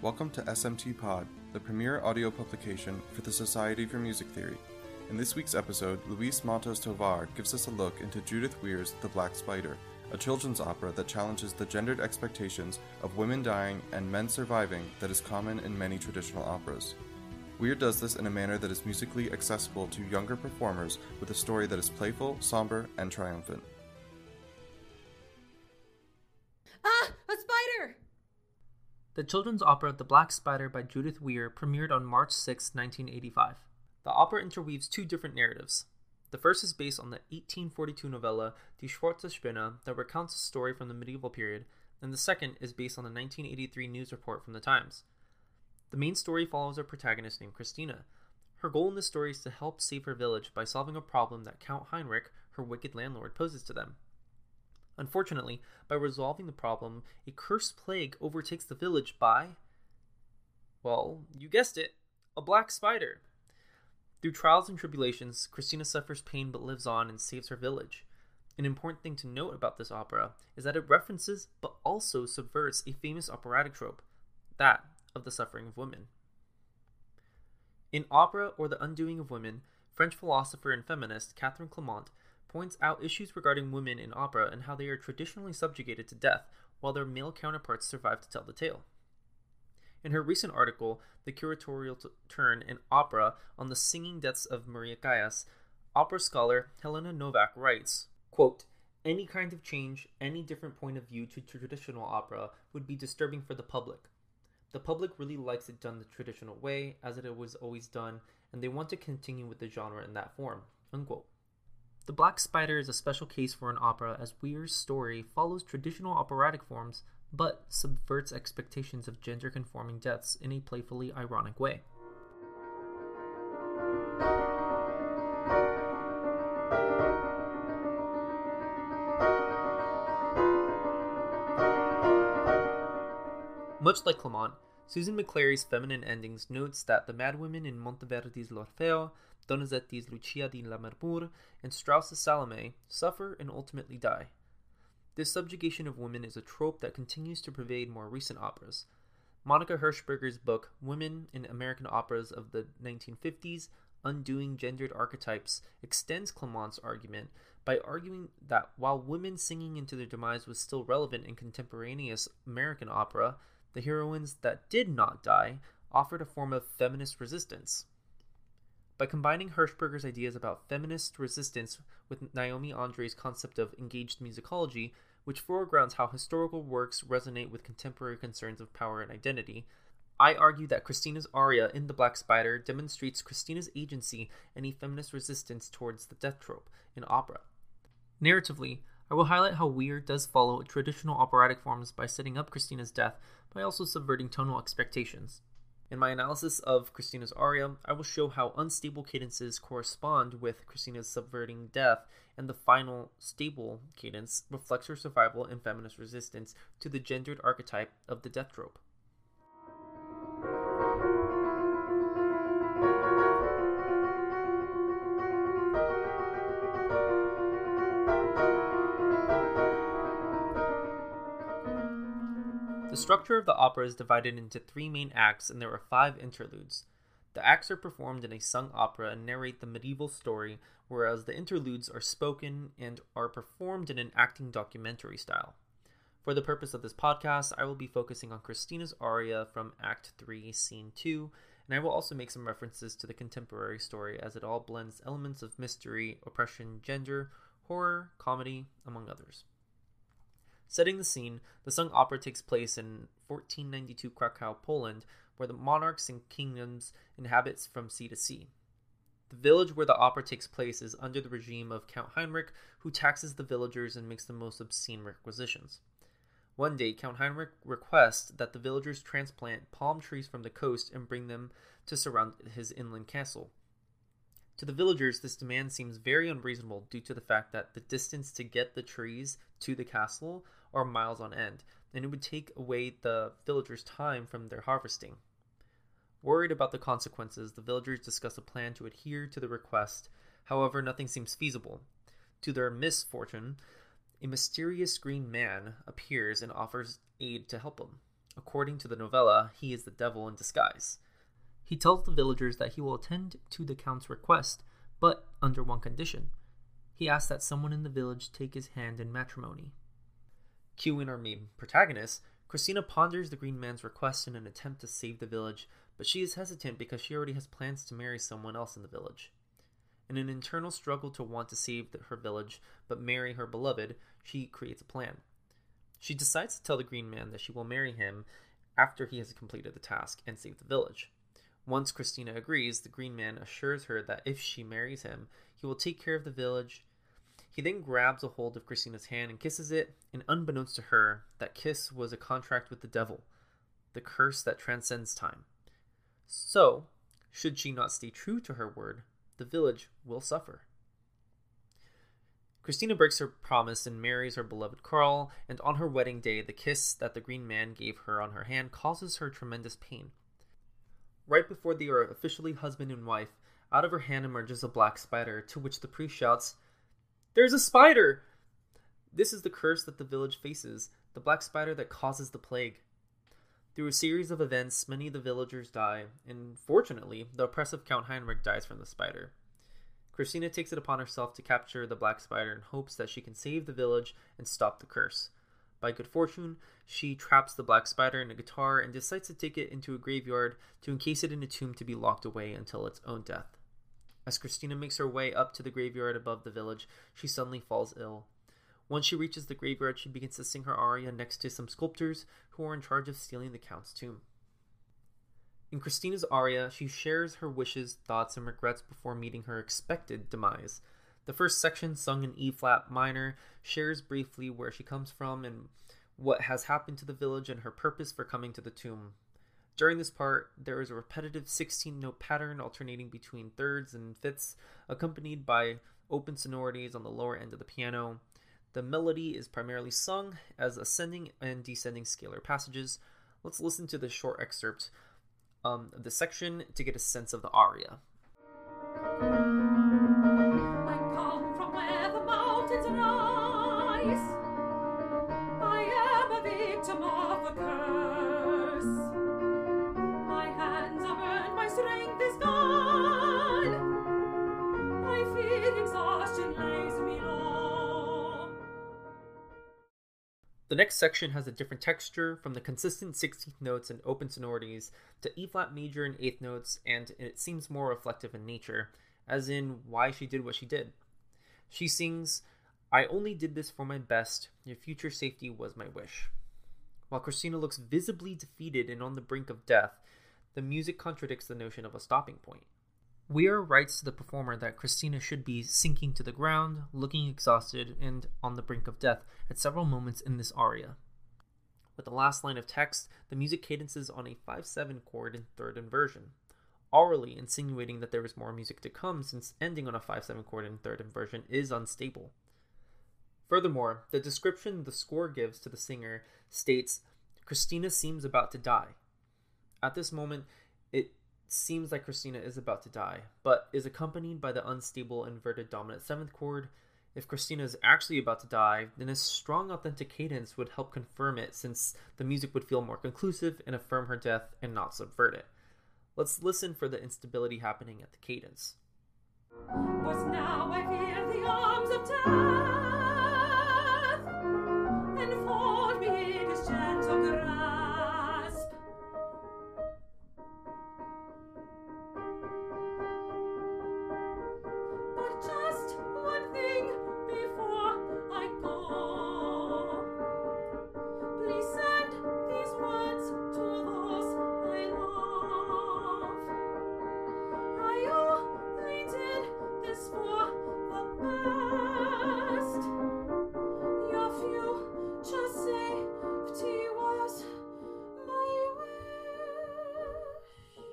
Welcome to SMT Pod, the premier audio publication for the Society for Music Theory. In this week's episode, Luis Matos Tovar gives us a look into Judith Weir's The Black Spider, a children's opera that challenges the gendered expectations of women dying and men surviving that is common in many traditional operas. Weir does this in a manner that is musically accessible to younger performers with a story that is playful, somber, and triumphant. Ah! A spider! The children's opera The Black Spider by Judith Weir premiered on March 6, 1985. The opera interweaves two different narratives. The first is based on the 1842 novella Die Schwarze Spinne that recounts a story from the medieval period, and the second is based on the 1983 news report from the Times. The main story follows a protagonist named Christina. Her goal in this story is to help save her village by solving a problem that Count Heinrich, her wicked landlord, poses to them. Unfortunately, by resolving the problem, a cursed plague overtakes the village by, well, you guessed it, a black spider. Through trials and tribulations, Christina suffers pain but lives on and saves her village. An important thing to note about this opera is that it references but also subverts a famous operatic trope, that of the suffering of women. In Opera or the Undoing of Women, French philosopher and feminist Catherine Clement points out issues regarding women in opera and how they are traditionally subjugated to death while their male counterparts survive to tell the tale. In her recent article, The Curatorial Turn in Opera on the Singing Deaths of Maria Callas, opera scholar Helena Novak writes, quote, "Any kind of change, any different point of view to traditional opera would be disturbing for the public. The public really likes it done the traditional way, as it was always done, and they want to continue with the genre in that form." Unquote. The Black Spider is a special case for an opera as Weir's story follows traditional operatic forms but subverts expectations of gender-conforming deaths in a playfully ironic way. Much like Clement, Susan McClary's Feminine Endings notes that the madwomen in Monteverdi's L'Orfeo, Donizetti's Lucia di Lammermoor, and Strauss's Salome suffer and ultimately die. This subjugation of women is a trope that continues to pervade more recent operas. Monica Hirschberger's book, Women in American Operas of the 1950s, Undoing Gendered Archetypes, extends Clement's argument by arguing that while women singing into their demise was still relevant in contemporaneous American opera, the heroines that did not die offered a form of feminist resistance. By combining Hirschberger's ideas about feminist resistance with Naomi Andre's concept of engaged musicology, which foregrounds how historical works resonate with contemporary concerns of power and identity, I argue that Christina's aria in The Black Spider demonstrates Christina's agency and a feminist resistance towards the death trope in opera. Narratively, I will highlight how Weir does follow traditional operatic forms by setting up Christina's death by also subverting tonal expectations. In my analysis of Christina's aria, I will show how unstable cadences correspond with Christina's subverting death, and the final stable cadence reflects her survival and feminist resistance to the gendered archetype of the death trope. The structure of the opera is divided into three main acts, and there are 5 interludes. The acts are performed in a sung opera and narrate the medieval story, whereas the interludes are spoken and are performed in an acting documentary style. For the purpose of this podcast, I will be focusing on Christina's aria from Act 3, Scene 2, and I will also make some references to the contemporary story as it all blends elements of mystery, oppression, gender, horror, comedy, among others. Setting the scene, the sung opera takes place in 1492 Krakow, Poland, where the monarchs and kingdoms inhabit from sea to sea. The village where the opera takes place is under the regime of Count Heinrich, who taxes the villagers and makes the most obscene requisitions. One day, Count Heinrich requests that the villagers transplant palm trees from the coast and bring them to surround his inland castle. To the villagers, this demand seems very unreasonable due to the fact that the distance to get the trees to the castle are miles on end, and it would take away the villagers' time from their harvesting. Worried about the consequences, the villagers discuss a plan to adhere to the request. However, nothing seems feasible. To their misfortune, a mysterious green man appears and offers aid to help him. According to the novella, he is the devil in disguise. He tells the villagers that he will attend to the Count's request, but under one condition. He asks that someone in the village take his hand in matrimony. Cue in our main protagonist, Christina ponders the Green Man's request in an attempt to save the village, but she is hesitant because she already has plans to marry someone else in the village. In an internal struggle to want to save her village but marry her beloved, she creates a plan. She decides to tell the Green Man that she will marry him after he has completed the task and saved the village. Once Christina agrees, the Green Man assures her that if she marries him, he will take care of the village. He then grabs a hold of Christina's hand and kisses it, and unbeknownst to her, that kiss was a contract with the devil, the curse that transcends time. So, should she not stay true to her word, the village will suffer. Christina breaks her promise and marries her beloved Carl, and on her wedding day, the kiss that the Green Man gave her on her hand causes her tremendous pain. Right before they are officially husband and wife, out of her hand emerges a black spider, to which the priest shouts, "There's a spider!" This is the curse that the village faces, the black spider that causes the plague. Through a series of events, many of the villagers die, and fortunately, the oppressive Count Heinrich dies from the spider. Christina takes it upon herself to capture the black spider in hopes that she can save the village and stop the curse. By good fortune, she traps the black spider in a guitar and decides to take it into a graveyard to encase it in a tomb to be locked away until its own death. As Christina makes her way up to the graveyard above the village, she suddenly falls ill. Once she reaches the graveyard, she begins to sing her aria next to some sculptors who are in charge of sealing the Count's tomb. In Christina's aria, she shares her wishes, thoughts, and regrets before meeting her expected demise. The first section, sung in E-flat minor, shares briefly where she comes from and what has happened to the village and her purpose for coming to the tomb. During this part, there is a repetitive 16-note pattern alternating between thirds and fifths, accompanied by open sonorities on the lower end of the piano. The melody is primarily sung as ascending and descending scalar passages. Let's listen to the short excerpt of the section to get a sense of the aria. I come from where the mountains rise. I am a victim of a curse. My hands are burned, my strength is gone. I feel exhaustion lays me low. The next section has a different texture, from the consistent 16th notes and open sonorities to E-flat major and 8th notes, and it seems more reflective in nature, as in why she did what she did. She sings, "I only did this for my best, your future safety was my wish." While Christina looks visibly defeated and on the brink of death, the music contradicts the notion of a stopping point. Weir writes to the performer that Christina should be sinking to the ground, looking exhausted, and on the brink of death at several moments in this aria. With the last line of text, the music cadences on a 5/7 chord in third inversion, orally insinuating that there is more music to come, since ending on a 5/7 chord in third inversion is unstable. Furthermore, the description the score gives to the singer states, "Christina seems about to die." At this moment, it seems like Christina is about to die, but is accompanied by the unstable inverted dominant 7th chord. If Christina is actually about to die, then a strong authentic cadence would help confirm it, since the music would feel more conclusive and affirm her death and not subvert it. Let's listen for the instability happening at the cadence. But now I feel the arms of death enfold me in his gentle grasp. But just one thing before I go. Please send these words to those I love. I only did this for the best. Your future safety was my wish.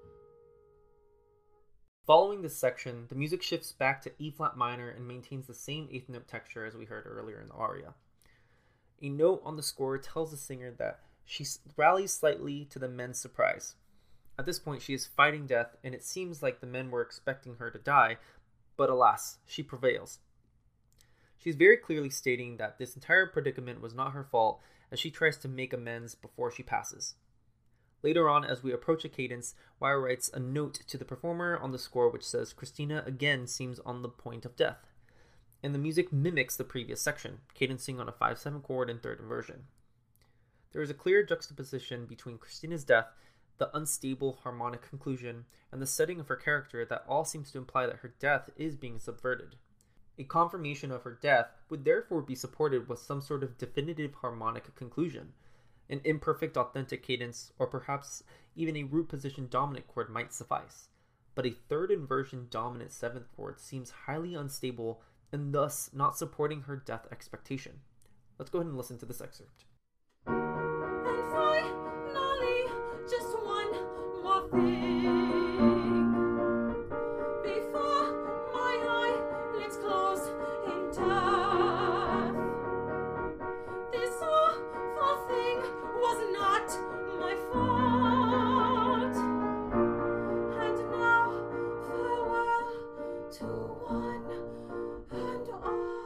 Following this section, the music shifts back to E-flat minor and maintains the same 8th note texture as we heard earlier in the aria. A note on the score tells the singer that she rallies slightly to the men's surprise. At this point, she is fighting death, and it seems like the men were expecting her to die, but alas, she prevails. She is very clearly stating that this entire predicament was not her fault, as she tries to make amends before she passes. Later on, as we approach a cadence, Weir writes a note to the performer on the score which says Christina again seems on the point of death, and the music mimics the previous section, cadencing on a 5/7 chord in third inversion. There is a clear juxtaposition between Christina's death, the unstable harmonic conclusion, and the setting of her character that all seems to imply that her death is being subverted. A confirmation of her death would therefore be supported with some sort of definitive harmonic conclusion. An imperfect authentic cadence, or perhaps even a root position dominant chord might suffice. But a third inversion dominant 7th chord seems highly unstable and thus not supporting her death expectation. Let's go ahead and listen to this excerpt. And finally, just one more thing. Before my eyelids close in death, this awful thing was not my fault. And now, farewell to one and all.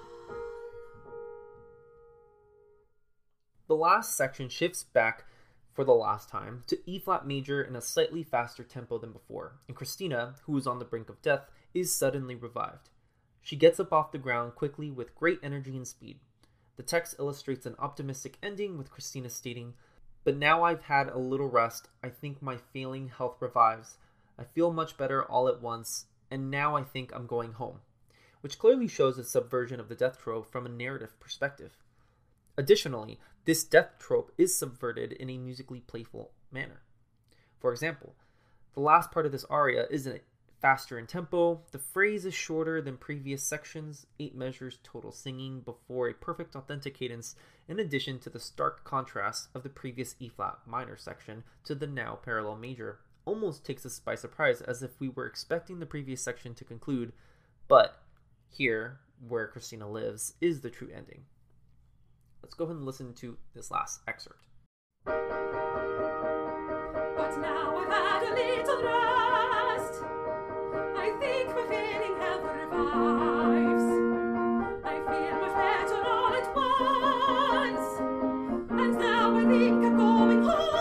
The last section shifts back for the last time to E-flat major in a slightly faster tempo than before, and Christina, who is on the brink of death, is suddenly revived. She gets up off the ground quickly with great energy and speed. The text illustrates an optimistic ending with Christina stating, "But now I've had a little rest, I think my failing health revives. I feel much better all at once, and now I think I'm going home," which clearly shows a subversion of the death trope from a narrative perspective. Additionally, this death trope is subverted in a musically playful manner. For example, the last part of this aria is faster in tempo, the phrase is shorter than previous sections, 8 measures total singing before a perfect authentic cadence, in addition to the stark contrast of the previous E-flat minor section to the now parallel major, almost takes us by surprise as if we were expecting the previous section to conclude, but here, where Christina lives, is the true ending. Let's go ahead and listen to this last excerpt. But now I've had a little rest, I think my failing health revives. I feel much better all at once, and now I think I'm going home.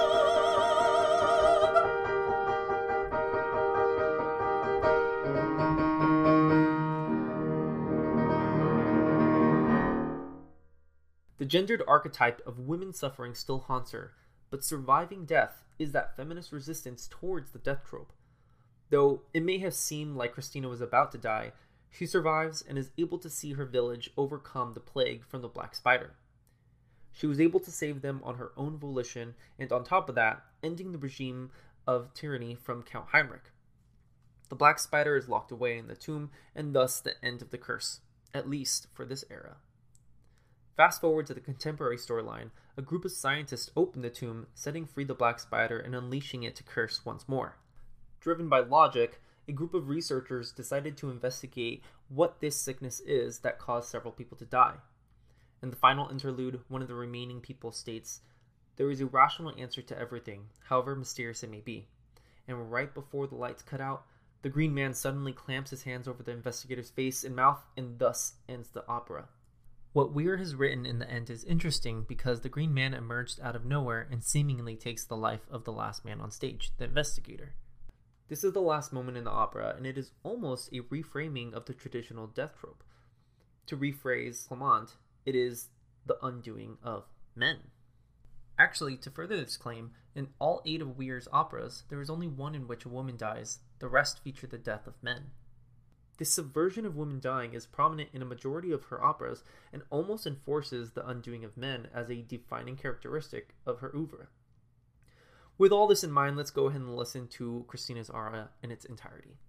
The gendered archetype of women suffering still haunts her, but surviving death is that feminist resistance towards the death trope. Though it may have seemed like Christina was about to die, she survives and is able to see her village overcome the plague from the Black Spider. She was able to save them on her own volition, and on top of that, ending the regime of tyranny from Count Heinrich. The Black Spider is locked away in the tomb, and thus the end of the curse, at least for this era. Fast forward to the contemporary storyline, a group of scientists open the tomb, setting free the Black Spider and unleashing it to curse once more. Driven by logic, a group of researchers decided to investigate what this sickness is that caused several people to die. In the final interlude, one of the remaining people states, "There is a rational answer to everything, however mysterious it may be." And right before the lights cut out, the Green Man suddenly clamps his hands over the investigator's face and mouth and thus ends the opera. What Weir has written in the end is interesting because the Green Man emerged out of nowhere and seemingly takes the life of the last man on stage, the investigator. This is the last moment in the opera, and it is almost a reframing of the traditional death trope. To rephrase Clement, it is the undoing of men. Actually, to further this claim, in all 8 of Weir's operas, there is only one in which a woman dies, the rest feature the death of men. This subversion of women dying is prominent in a majority of her operas and almost enforces the undoing of men as a defining characteristic of her oeuvre. With all this in mind, let's go ahead and listen to Christina's aria in its entirety.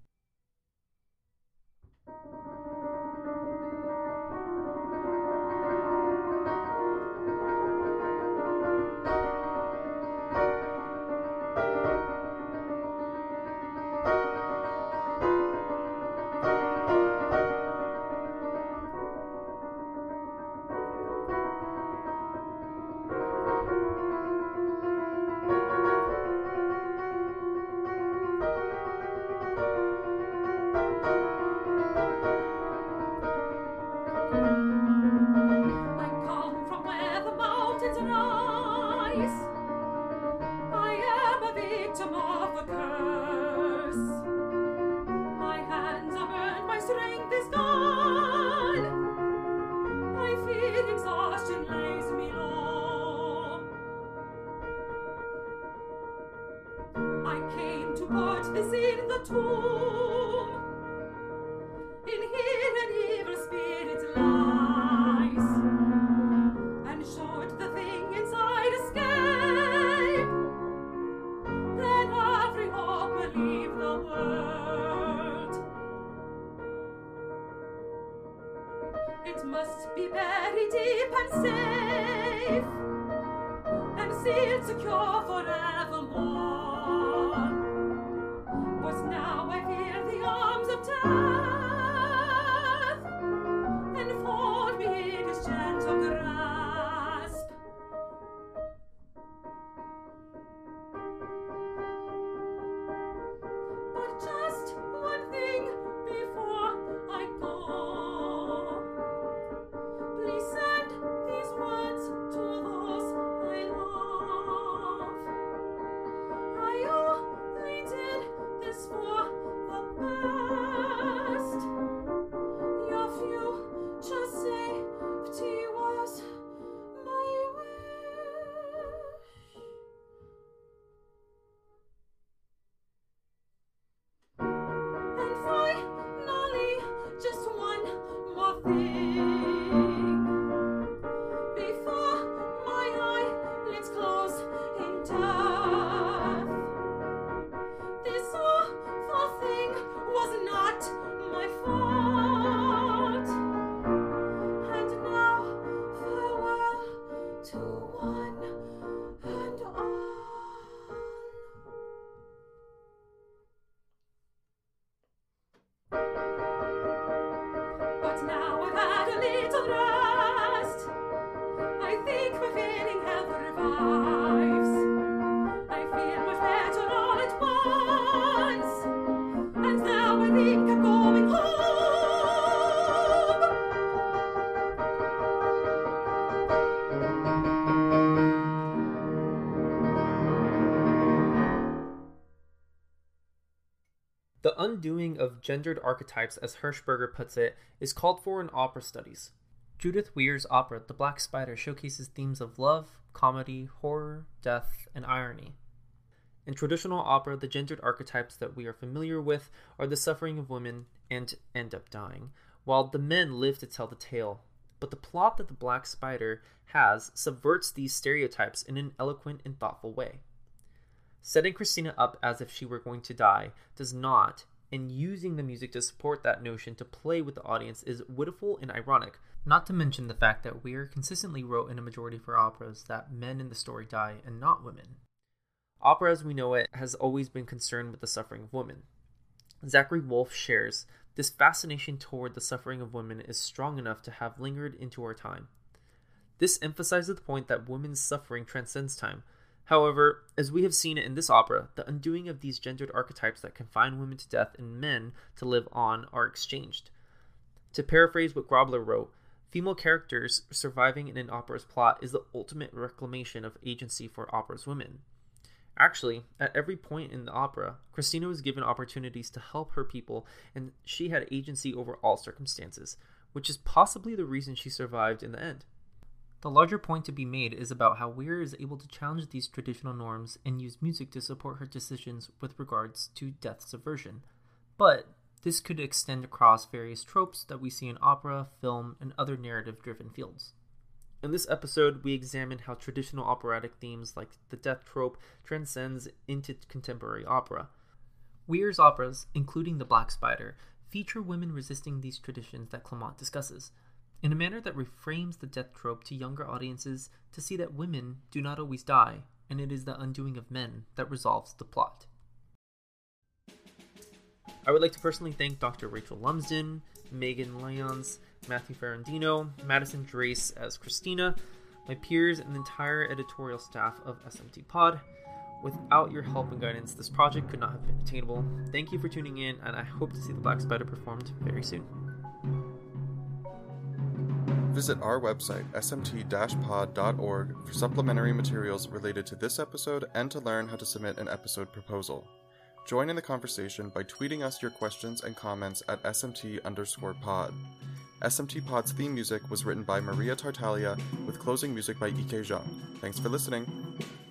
strength is gone. I fear exhaustion lays me low. I came to put this in the tomb. In here an evil spirit lies, and should the thing inside escape, then every hope will leave the world. It must be buried deep and safe, and sealed secure forevermore. But now I fear the arms of death enfold me in his gentle grasp. But just one thing before I go. Please send these words to those I love. I only did this for the best. Your future safety was my wish. And finally, just one more thing. Before my eyelids close in death, this awful thing was not my fault. And now, farewell to one and all. But now I've had a little rest, I think my failing health revives. I feel much better all at once, and now I think I'm going home. The undoing of gendered archetypes, as Hirschberger puts it, is called for in opera studies. Judith Weir's opera, The Black Spider, showcases themes of love, comedy, horror, death, and irony. In traditional opera, the gendered archetypes that we are familiar with are the suffering of women and end up dying, while the men live to tell the tale. But the plot that The Black Spider has subverts these stereotypes in an eloquent and thoughtful way. Setting Christina up as if she were going to die does not, and using the music to support that notion to play with the audience is wittiful and ironic, not to mention the fact that Weir consistently wrote in a majority of her operas that men in the story die and not women. Opera as we know it has always been concerned with the suffering of women. Zachary Wolfe shares, this fascination toward the suffering of women is strong enough to have lingered into our time. This emphasizes the point that women's suffering transcends time. However, as we have seen it in this opera, the undoing of these gendered archetypes that confine women to death and men to live on are exchanged. To paraphrase what Grobler wrote, female characters surviving in an opera's plot is the ultimate reclamation of agency for opera's women. Actually, at every point in the opera, Christina was given opportunities to help her people, and she had agency over all circumstances, which is possibly the reason she survived in the end. The larger point to be made is about how Weir is able to challenge these traditional norms and use music to support her decisions with regards to death subversion. But this could extend across various tropes that we see in opera, film, and other narrative-driven fields. In this episode, we examine how traditional operatic themes like the death trope transcends into contemporary opera. Weir's operas, including The Black Spider, feature women resisting these traditions that Clement discusses, in a manner that reframes the death trope to younger audiences to see that women do not always die, and it is the undoing of men that resolves the plot. I would like to personally thank Dr. Rachel Lumsden, Megan Lyons, Matthew Ferrandino, Madison Drace as Christina, my peers, and the entire editorial staff of SMT Pod. Without your help and guidance, this project could not have been attainable. Thank you for tuning in, and I hope to see The Black Spider performed very soon. Visit our website, smt-pod.org, for supplementary materials related to this episode and to learn how to submit an episode proposal. Join in the conversation by tweeting us your questions and comments at SMT_pod. SMT Pod's theme music was written by Maria Tartaglia, with closing music by Ike Zhang. Thanks for listening.